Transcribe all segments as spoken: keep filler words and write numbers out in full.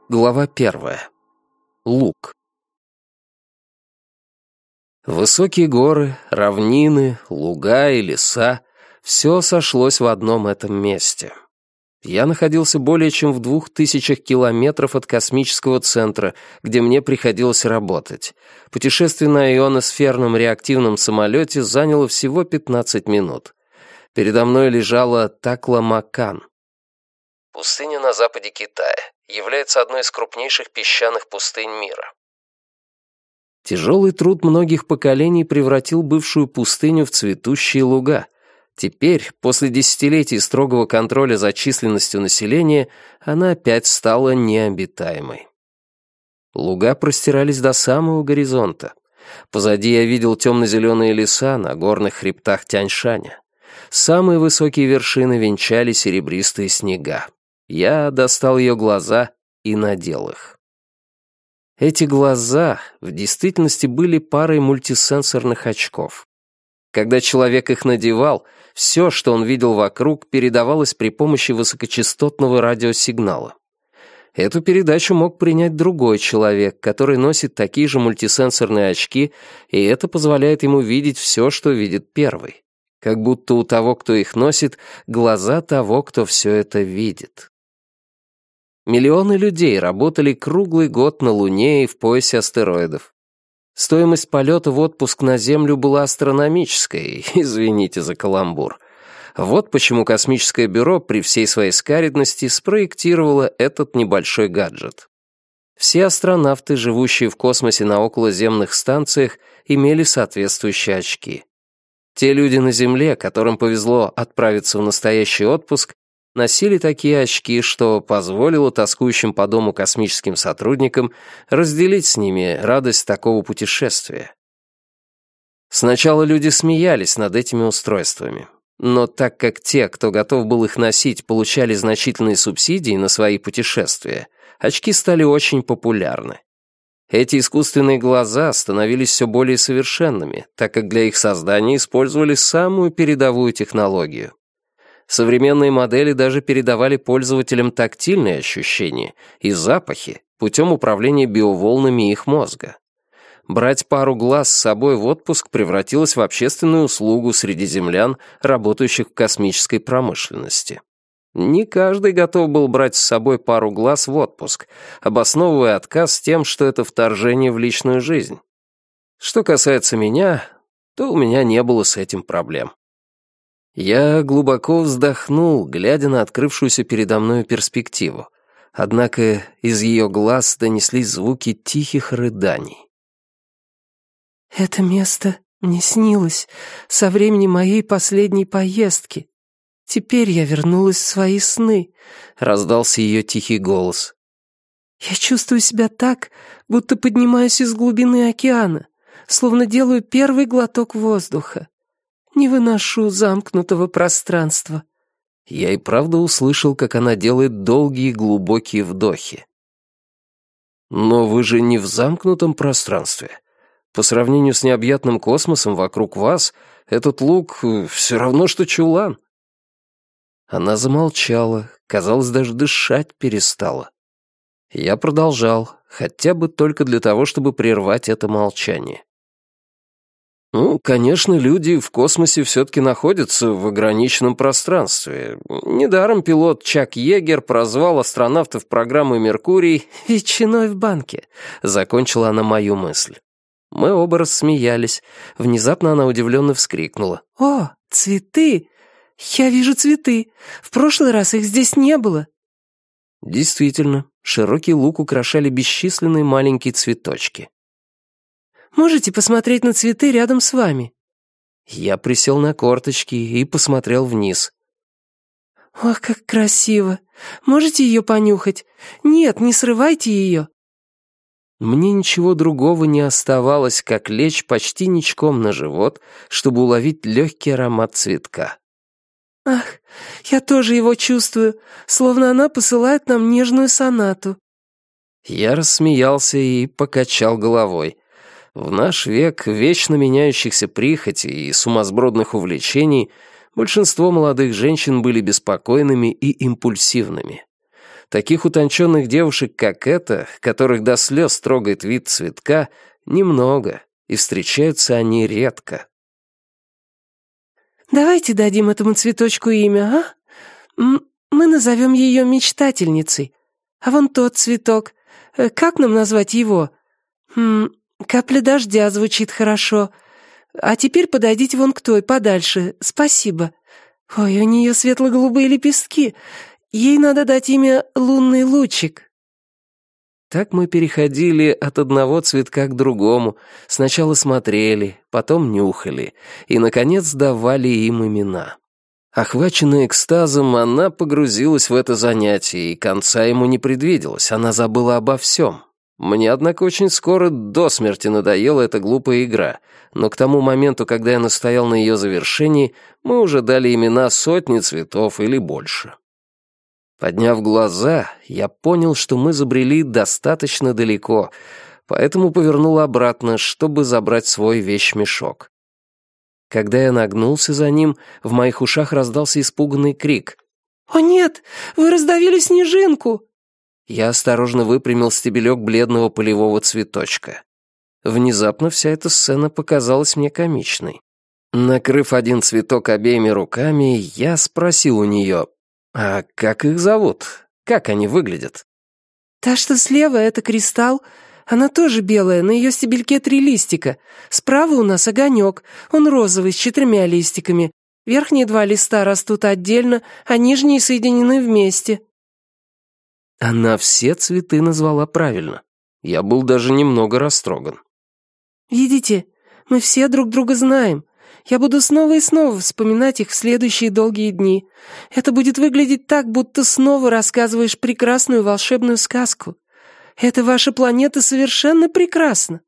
Глава первая. Луг. Высокие горы, равнины, луга и леса — все сошлось в одном этом месте. Я находился более чем в двух тысячах километров от космического центра, где мне приходилось работать. Путешествие на ионосферном реактивном самолете заняло всего пятнадцать минут. Передо мной лежала Такла-Макан. Пустыня на западе Китая. Является одной из крупнейших песчаных пустынь мира. Тяжелый труд многих поколений превратил бывшую пустыню в цветущие луга. Теперь, после десятилетий строгого контроля за численностью населения, она опять стала необитаемой. Луга простирались до самого горизонта. Позади я видел темно-зеленые леса на горных хребтах Тяньшаня. Самые высокие вершины венчали серебристые снега. Я достал ее глаза и надел их. Эти глаза в действительности были парой мультисенсорных очков. Когда человек их надевал, все, что он видел вокруг, передавалось при помощи высокочастотного радиосигнала. Эту передачу мог принять другой человек, который носит такие же мультисенсорные очки, и это позволяет ему видеть все, что видит первый. Как будто у того, кто их носит, глаза того, кто все это видит. Миллионы людей работали круглый год на Луне и в поясе астероидов. Стоимость полета в отпуск на Землю была астрономической, извините за каламбур. Вот почему космическое бюро при всей своей скаредности спроектировало этот небольшой гаджет. Все астронавты, живущие в космосе на околоземных станциях, имели соответствующие очки. Те люди на Земле, которым повезло отправиться в настоящий отпуск, носили такие очки, что позволило тоскующим по дому космическим сотрудникам разделить с ними радость такого путешествия. Сначала люди смеялись над этими устройствами, но так как те, кто готов был их носить, получали значительные субсидии на свои путешествия, очки стали очень популярны. Эти искусственные глаза становились все более совершенными, так как для их создания использовали самую передовую технологию. Современные модели даже передавали пользователям тактильные ощущения и запахи путем управления биоволнами их мозга. Брать пару глаз с собой в отпуск превратилось в общественную услугу среди землян, работающих в космической промышленности. Не каждый готов был брать с собой пару глаз в отпуск, обосновывая отказ тем, что это вторжение в личную жизнь. Что касается меня, то у меня не было с этим проблем. Я глубоко вздохнул, глядя на открывшуюся передо мной перспективу. Однако из ее глаз донеслись звуки тихих рыданий. «Это место мне снилось со времени моей последней поездки. Теперь я вернулась в свои сны», — раздался ее тихий голос. «Я чувствую себя так, будто поднимаюсь из глубины океана, словно делаю первый глоток воздуха. Не выношу замкнутого пространства». Я и правда услышал, как она делает долгие глубокие вдохи. «Но вы же не в замкнутом пространстве. По сравнению с необъятным космосом вокруг вас, этот луг все равно, что чулан». Она замолчала, казалось, даже дышать перестала. Я продолжал, хотя бы только для того, чтобы прервать это молчание. Ну, конечно, люди в космосе все-таки находятся в ограниченном пространстве. Недаром пилот Чак Йегер прозвал астронавтов программы «Меркурий» «ветчиной в банке», — закончила она мою мысль. Мы оба рассмеялись. Внезапно она удивленно вскрикнула. «О, цветы! Я вижу цветы. В прошлый раз их здесь не было». Действительно, широкий луг украшали бесчисленные маленькие цветочки. «Можете посмотреть на цветы рядом с вами?» Я присел на корточки и посмотрел вниз. «Ох, как красиво! Можете ее понюхать? Нет, не срывайте ее!» Мне ничего другого не оставалось, как лечь почти ничком на живот, чтобы уловить легкий аромат цветка. «Ах, я тоже его чувствую, словно она посылает нам нежную сонату». Я рассмеялся и покачал головой. В наш век вечно меняющихся прихотей и сумасбродных увлечений большинство молодых женщин были беспокойными и импульсивными. Таких утонченных девушек, как эта, которых до слез трогает вид цветка, немного, и встречаются они редко. «Давайте дадим этому цветочку имя, а? М- Мы назовем ее мечтательницей. А вон тот цветок. Э, Как нам назвать его? М, Капля дождя звучит хорошо. А теперь подойдите вон к той, подальше. Спасибо. Ой, у нее светло-голубые лепестки. Ей надо дать имя «Лунный лучик». Так мы переходили от одного цветка к другому, сначала смотрели, потом нюхали, и, наконец, давали им имена. Охваченная экстазом, она погрузилась в это занятие, и конца ему не предвиделось, она забыла обо всем. Мне, однако, очень скоро до смерти надоела эта глупая игра, но к тому моменту, когда я настоял на ее завершении, мы уже дали имена сотни цветов или больше. Подняв глаза, я понял, что мы забрели достаточно далеко, поэтому повернул обратно, чтобы забрать свой вещмешок. Когда я нагнулся за ним, в моих ушах раздался испуганный крик. «О нет, вы раздавили снежинку!» Я осторожно выпрямил стебелек бледного полевого цветочка. Внезапно вся эта сцена показалась мне комичной. Накрыв один цветок обеими руками, я спросил у нее: «А как их зовут? Как они выглядят?» «Та, что слева, это кристалл. Она тоже белая, на ее стебельке три листика. Справа у нас огонек, он розовый, с четырьмя листиками. Верхние два листа растут отдельно, а нижние соединены вместе». Она все цветы назвала правильно. Я был даже немного растроган. «Видите, мы все друг друга знаем. Я буду снова и снова вспоминать их в следующие долгие дни. Это будет выглядеть так, будто снова рассказываешь прекрасную волшебную сказку. Эта ваша планета совершенно прекрасна».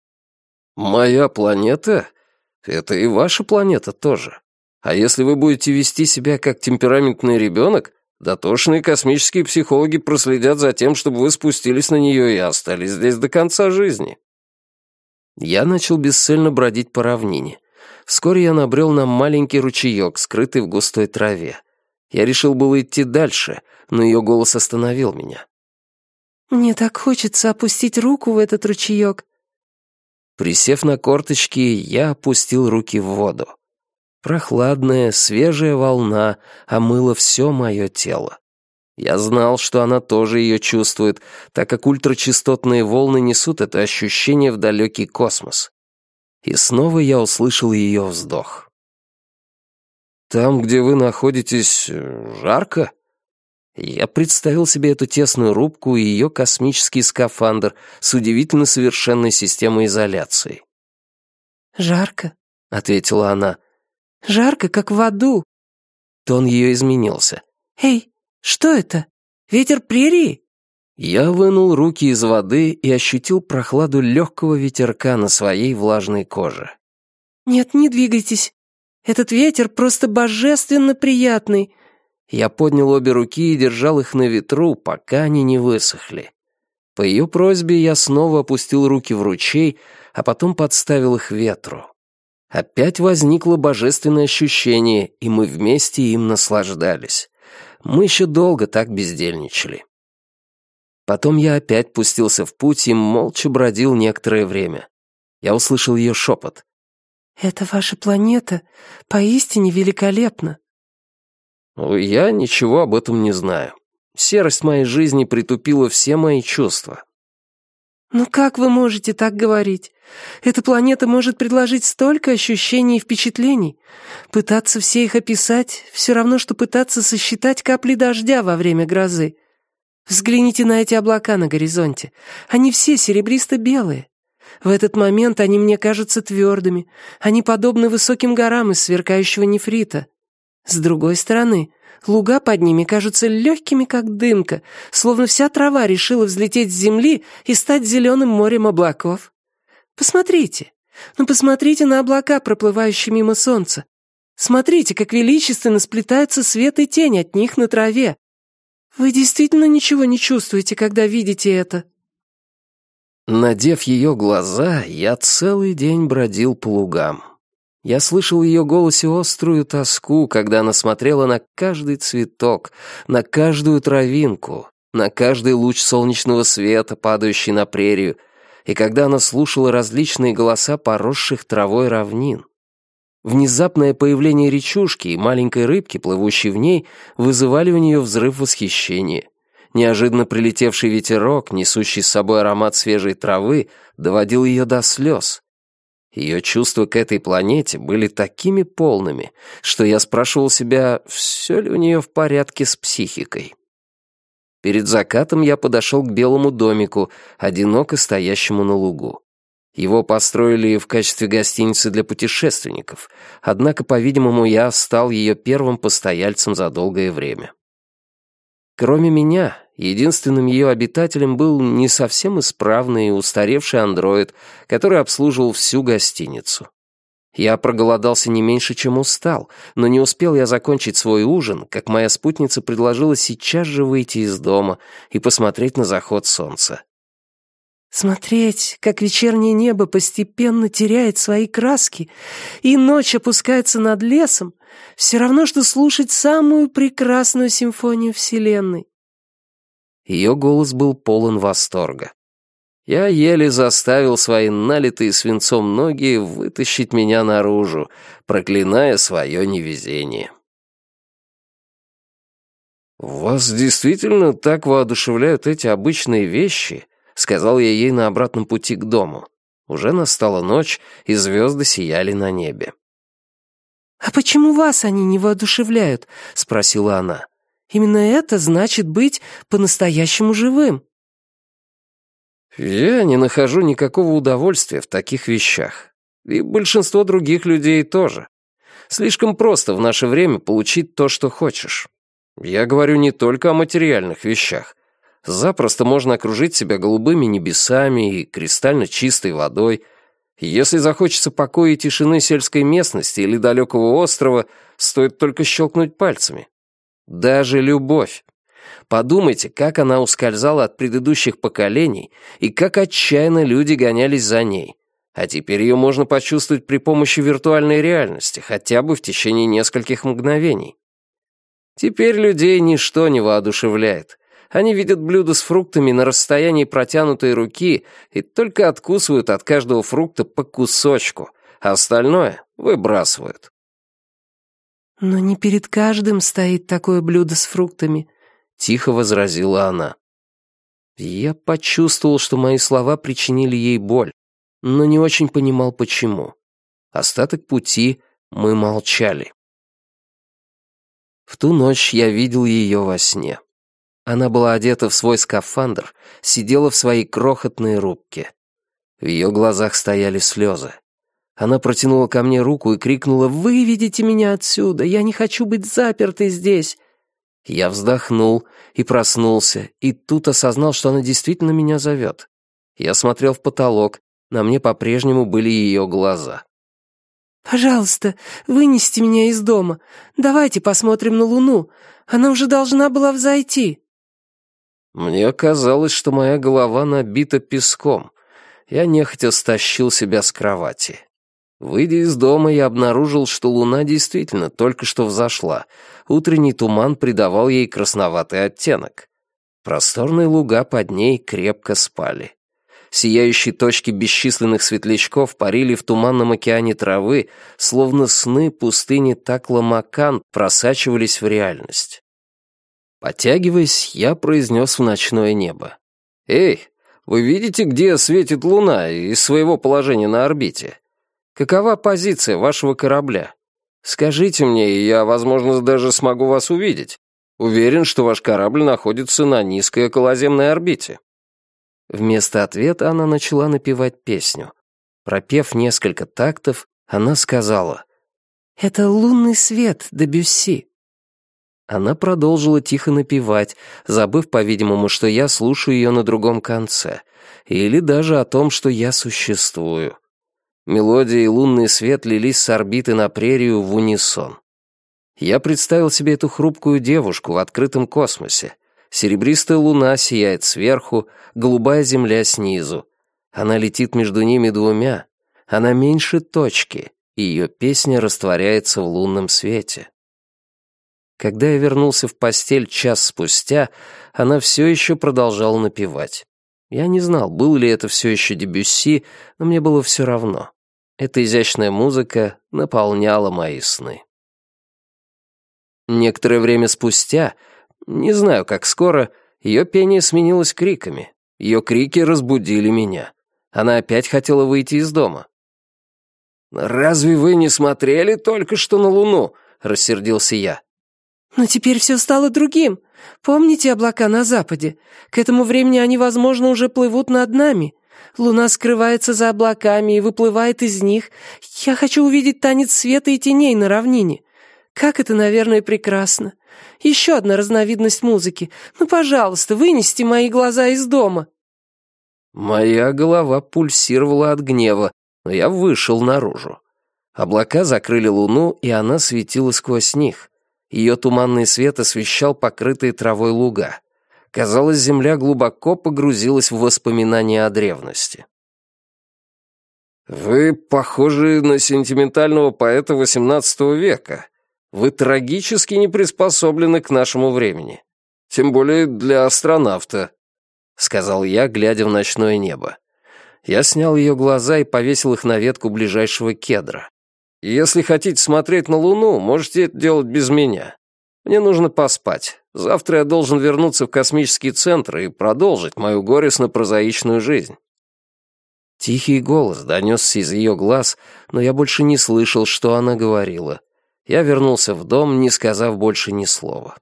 «Моя планета? Это и ваша планета тоже. А если вы будете вести себя как темпераментный ребенок, дотошные космические психологи проследят за тем, чтобы вы спустились на нее и остались здесь до конца жизни». Я начал бесцельно бродить по равнине. Вскоре я набрел на маленький ручеек, скрытый в густой траве. Я решил было идти дальше, но ее голос остановил меня. «Мне так хочется опустить руку в этот ручеек». Присев на корточки, я опустил руки в воду. Прохладная, свежая волна омыла все мое тело. Я знал, что она тоже ее чувствует, так как ультрачастотные волны несут это ощущение в далекий космос. И снова я услышал ее вздох. «Там, где вы находитесь, жарко?» Я представил себе эту тесную рубку и ее космический скафандр с удивительно совершенной системой изоляции. «Жарко», — ответила она. «Жарко, как в аду». Тон ее изменился. «Эй, что это? Ветер прерии?» Я вынул руки из воды и ощутил прохладу легкого ветерка на своей влажной коже. «Нет, не двигайтесь. Этот ветер просто божественно приятный». Я поднял обе руки и держал их на ветру, пока они не высохли. По ее просьбе я снова опустил руки в ручей, а потом подставил их ветру. Опять возникло божественное ощущение, и мы вместе им наслаждались. Мы еще долго так бездельничали. Потом я опять пустился в путь и молча бродил некоторое время. Я услышал ее шепот. «Это ваша планета поистине великолепна». Я ничего об этом не знаю. Серость моей жизни притупила все мои чувства. «Ну как вы можете так говорить? Эта планета может предложить столько ощущений и впечатлений. Пытаться все их описать — все равно, что пытаться сосчитать капли дождя во время грозы. Взгляните на эти облака на горизонте. Они все серебристо-белые. В этот момент они мне кажутся твердыми. Они подобны высоким горам из сверкающего нефрита. С другой стороны, луга под ними кажутся легкими, как дымка, словно вся трава решила взлететь с земли и стать зеленым морем облаков. Посмотрите, ну посмотрите на облака, проплывающие мимо солнца. Смотрите, как величественно сплетаются свет и тень от них на траве. Вы действительно ничего не чувствуете, когда видите это?» Надев ее глаза, я целый день бродил по лугам. Я слышал в ее голосе острую тоску, когда она смотрела на каждый цветок, на каждую травинку, на каждый луч солнечного света, падающий на прерию, и когда она слушала различные голоса поросших травой равнин. Внезапное появление речушки и маленькой рыбки, плывущей в ней, вызывали у нее взрыв восхищения. Неожиданно прилетевший ветерок, несущий с собой аромат свежей травы, доводил ее до слез. Ее чувства к этой планете были такими полными, что я спрашивал себя, все ли у нее в порядке с психикой. Перед закатом я подошел к белому домику, одиноко стоящему на лугу. Его построили в качестве гостиницы для путешественников, однако, по-видимому, я стал ее первым постояльцем за долгое время. Кроме меня, единственным ее обитателем был не совсем исправный и устаревший андроид, который обслуживал всю гостиницу. Я проголодался не меньше, чем устал, но не успел я закончить свой ужин, как моя спутница предложила сейчас же выйти из дома и посмотреть на заход солнца. Смотреть, как вечернее небо постепенно теряет свои краски, и ночь опускается над лесом, все равно, что слушать самую прекрасную симфонию Вселенной. Ее голос был полон восторга. Я еле заставил свои налитые свинцом ноги вытащить меня наружу, проклиная свое невезение. «Вас действительно так воодушевляют эти обычные вещи?» — сказал я ей на обратном пути к дому. Уже настала ночь, и звезды сияли на небе. «А почему вас они не воодушевляют?» — спросила она. «Именно это значит быть по-настоящему живым». «Я не нахожу никакого удовольствия в таких вещах. И большинство других людей тоже. Слишком просто в наше время получить то, что хочешь. Я говорю не только о материальных вещах. Запросто можно окружить себя голубыми небесами и кристально чистой водой. Если захочется покоя и тишины сельской местности или далекого острова, стоит только щелкнуть пальцами. Даже любовь. Подумайте, как она ускользала от предыдущих поколений и как отчаянно люди гонялись за ней. А теперь ее можно почувствовать при помощи виртуальной реальности, хотя бы в течение нескольких мгновений. Теперь людей ничто не воодушевляет. Они видят блюдо с фруктами на расстоянии протянутой руки и только откусывают от каждого фрукта по кусочку, а остальное выбрасывают. «Но не перед каждым стоит такое блюдо с фруктами», — тихо возразила она. Я почувствовал, что мои слова причинили ей боль, но не очень понимал, почему. Остаток пути мы молчали. В ту ночь я видел ее во сне. Она была одета в свой скафандр, сидела в своей крохотной рубке. В ее глазах стояли слезы. Она протянула ко мне руку и крикнула: «Выведите меня отсюда! Я не хочу быть запертой здесь!» Я вздохнул и проснулся, и тут осознал, что она действительно меня зовет. Я смотрел в потолок, на мне по-прежнему были ее глаза. «Пожалуйста, вынесите меня из дома. Давайте посмотрим на Луну. Она уже должна была взойти». Мне казалось, что моя голова набита песком. Я нехотя стащил себя с кровати. Выйдя из дома, я обнаружил, что луна действительно только что взошла. Утренний туман придавал ей красноватый оттенок. Просторные луга под ней крепко спали. Сияющие точки бесчисленных светлячков парили в туманном океане травы, словно сны пустыни Такла-Макан просачивались в реальность. Потягиваясь, я произнес в ночное небо: «Эй, вы видите, где светит луна из своего положения на орбите? Какова позиция вашего корабля? Скажите мне, и я, возможно, даже смогу вас увидеть. Уверен, что ваш корабль находится на низкой околоземной орбите». Вместо ответа она начала напевать песню. Пропев несколько тактов, она сказала: «Это лунный свет Дебюсси». Она продолжила тихо напевать, забыв, по-видимому, что я слушаю ее на другом конце, или даже о том, что я существую. Мелодия и лунный свет лились с орбиты на прерию в унисон. Я представил себе эту хрупкую девушку в открытом космосе. Серебристая луна сияет сверху, голубая земля снизу. Она летит между ними двумя. Она меньше точки, и ее песня растворяется в лунном свете. Когда я вернулся в постель час спустя, она все еще продолжала напевать. Я не знал, был ли это все еще Дебюсси, но мне было все равно. Эта изящная музыка наполняла мои сны. Некоторое время спустя, не знаю, как скоро, ее пение сменилось криками. Ее крики разбудили меня. Она опять хотела выйти из дома. «Разве вы не смотрели только что на Луну?» — рассердился я. Но теперь все стало другим. Помните облака на западе? К этому времени они, возможно, уже плывут над нами. Луна скрывается за облаками и выплывает из них. Я хочу увидеть танец света и теней на равнине. Как это, наверное, прекрасно. Еще одна разновидность музыки. Ну, пожалуйста, вынесите мои глаза из дома». Моя голова пульсировала от гнева, но я вышел наружу. Облака закрыли Луну, и она светила сквозь них. Ее туманный свет освещал покрытые травой луга. Казалось, земля глубоко погрузилась в воспоминания о древности. «Вы похожи на сентиментального поэта восемнадцатого века. Вы трагически не приспособлены к нашему времени. Тем более для астронавта», — сказал я, глядя в ночное небо. Я снял ее глаза и повесил их на ветку ближайшего кедра. «Если хотите смотреть на Луну, можете это делать без меня. Мне нужно поспать. Завтра я должен вернуться в космический центр и продолжить мою горестно-прозаичную жизнь». Тихий голос донесся из ее глаз, но я больше не слышал, что она говорила. Я вернулся в дом, не сказав больше ни слова.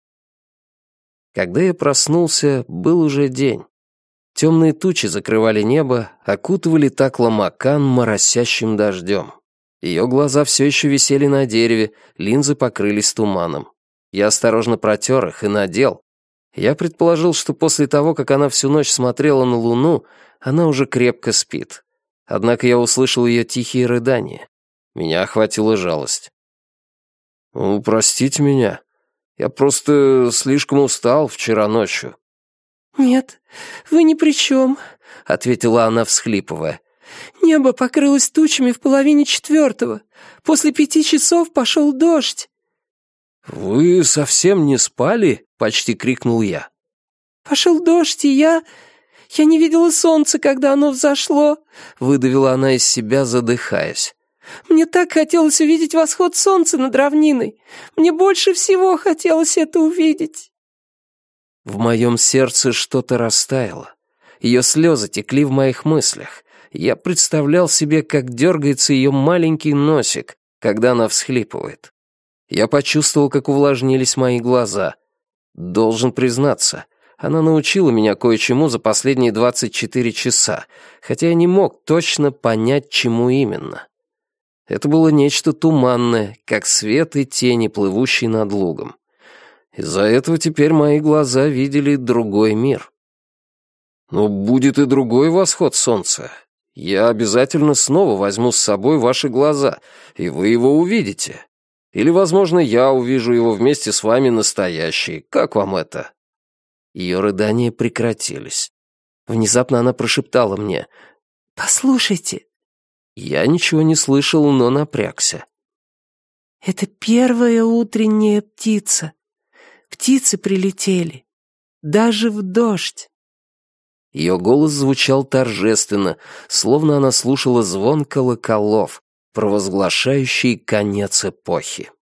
Когда я проснулся, был уже день. Темные тучи закрывали небо, окутывали Такла-Макан моросящим дождем. Ее глаза все еще висели на дереве, линзы покрылись туманом. Я осторожно протер их и надел. Я предположил, что после того, как она всю ночь смотрела на Луну, она уже крепко спит. Однако я услышал ее тихие рыдания. Меня охватила жалость. «Ну, простите меня. Я просто слишком устал вчера ночью». «Нет, вы ни при чем», — ответила она, всхлипывая. «Небо покрылось тучами в половине четвертого. После пяти часов пошел дождь». «Вы совсем не спали?» — почти крикнул я. «Пошел дождь, и я... я не видела солнца, когда оно взошло», — выдавила она из себя, задыхаясь. «Мне так хотелось увидеть восход солнца над равниной. Мне больше всего хотелось это увидеть». В моем сердце что-то растаяло. Ее слезы текли в моих мыслях. Я представлял себе, как дергается ее маленький носик, когда она всхлипывает. Я почувствовал, как увлажнились мои глаза. Должен признаться, она научила меня кое-чему за последние двадцать четыре часа, хотя я не мог точно понять, чему именно. Это было нечто туманное, как свет и тени, плывущие над лугом. Из-за этого теперь мои глаза видели другой мир. Но будет и другой восход солнца. Я обязательно снова возьму с собой ваши глаза, и вы его увидите. Или, возможно, я увижу его вместе с вами настоящий. Как вам это?» Ее рыдания прекратились. Внезапно она прошептала мне: «Послушайте». Я ничего не слышал, но напрягся. «Это первая утренняя птица. Птицы прилетели. Даже в дождь». Ее голос звучал торжественно, словно она слушала звон колоколов, провозглашающий конец эпохи.